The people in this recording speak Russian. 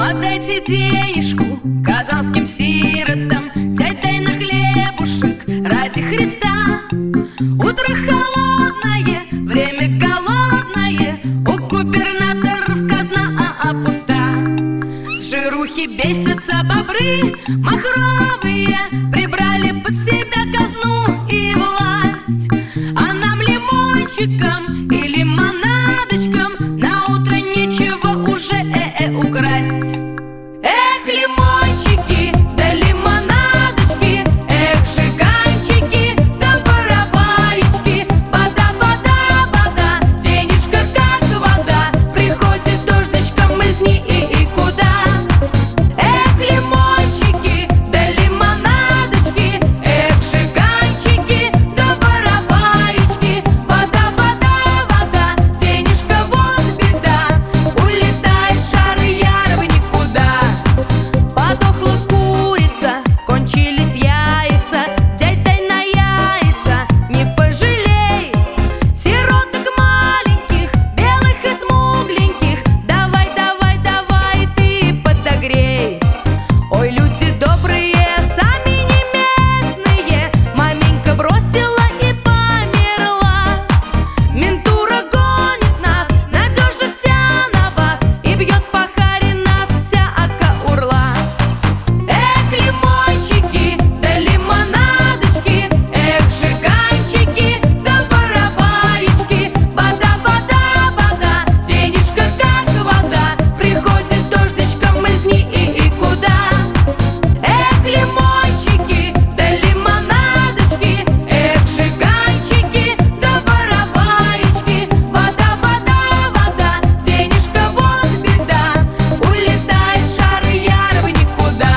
Отдайте денежку казанским сиротам, дядь, дай на хлебушек ради Христа. Утро холодное, время голодное, у губернаторов казна пуста. С жирухи бесятся бобры махровые, прибрали под себя казну и власть. А нам лимончиком и лимонадочком на утро нечего уже украсть. Эх, лимончики, да лимонадочки, эх, жиганчики, да вороваечки. Вода, вода, вода, денежка как вода, приходит дождичком из никуда. Эх, лимончики, да лимонадочки, эх, жиганчики, да вороваечки. Вода, вода, вода, денежка вот беда, улетает шары ярого никуда. Подохла курица, кончились яйца, дядь, дай на яйца, не пожалей. Сироток маленьких, белых и смугленьких, давай, давай, давай ты подогрей. Ой, люди добрые, сами не местные, маменька бросила и померла. Ментура гонит нас, надежа вся на вас, и бьет по харе нас вся ака-урла. Эх, лимончики, да лимонадочки, эх, жиганчики, да вороваечки. Вода, вода, вода, денежка как вода, приходит дождичком из никуда. Эх, лимончики, да лимонадочки, эх, жиганчики, да вороваечки. Вода, вода, вода, денежка вот беда, улетает шары ярого никуда.